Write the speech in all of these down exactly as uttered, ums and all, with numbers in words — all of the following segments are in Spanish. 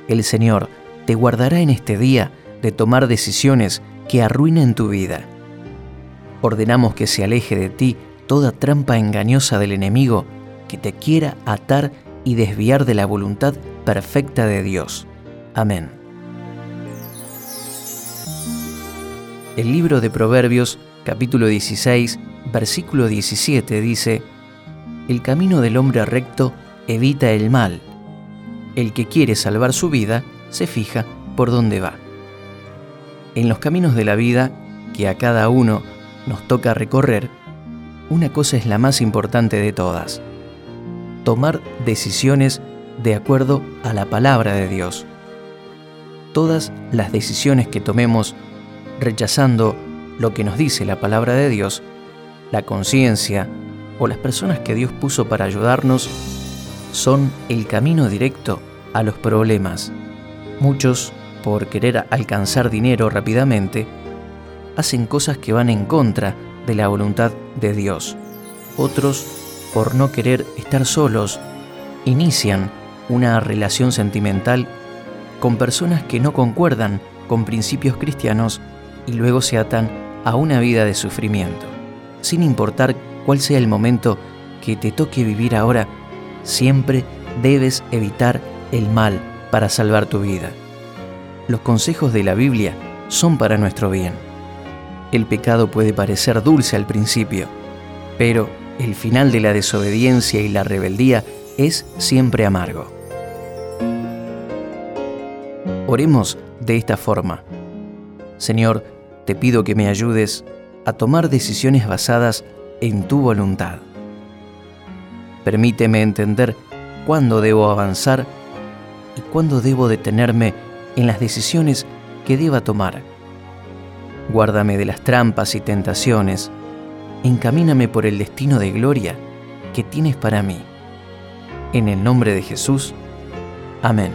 El Señor te guardará en este día de tomar decisiones que arruinen tu vida. Ordenamos que se aleje de ti toda trampa engañosa del enemigo que te quiera atar y desviar de la voluntad perfecta de Dios. Amén. El libro de Proverbios, capítulo dieciséis, versículo diecisiete, dice: El camino del hombre recto evita el mal. El que quiere salvar su vida se fija por dónde va. En los caminos de la vida, que a cada uno nos toca recorrer, una cosa es la más importante de todas: tomar decisiones de acuerdo a la palabra de Dios. Todas las decisiones que tomemos rechazando lo que nos dice la palabra de Dios, la conciencia o las personas que Dios puso para ayudarnos, son el camino directo a los problemas. Muchos, por querer alcanzar dinero rápidamente, hacen cosas que van en contra de la voluntad de Dios. Otros, por no querer estar solos, inician una relación sentimental con personas que no concuerdan con principios cristianos y luego se atan a una vida de sufrimiento. Sin importar cuál sea el momento que te toque vivir ahora, siempre debes evitar el mal para salvar tu vida. Los consejos de la Biblia son para nuestro bien. El pecado puede parecer dulce al principio, pero el final de la desobediencia y la rebeldía es siempre amargo. Oremos de esta forma: Señor, te pido que me ayudes a tomar decisiones basadas en tu voluntad. Permíteme entender cuándo debo avanzar y cuándo debo detenerme en las decisiones que deba tomar. Guárdame de las trampas y tentaciones. Encamíname por el destino de gloria que tienes para mí. En el nombre de Jesús. Amén.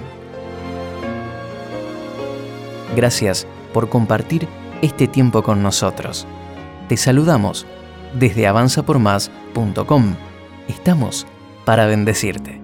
Gracias por compartir este tiempo con nosotros. Te saludamos desde avanza por más punto com. Estamos para bendecirte.